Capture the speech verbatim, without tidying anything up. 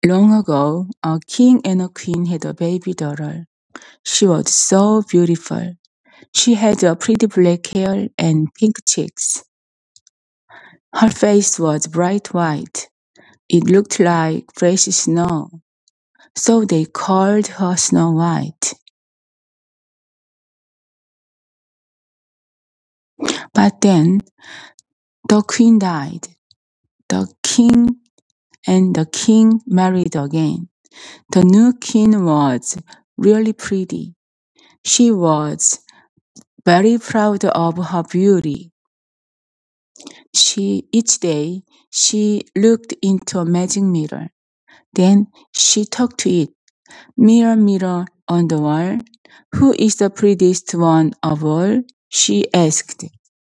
Long ago, a king and a queen had a baby daughter. She was so beautiful. She had a pretty black hair and pink cheeks. Her face was bright white. It looked like fresh snow. So they called her Snow White. But then the queen died. The king and the king married again. The new queen was really pretty. She was very proud of her beauty. She each day she looked into a magic mirror. Then she talked to it. Mirror, mirror on the wall, who is the prettiest one of all? She asked.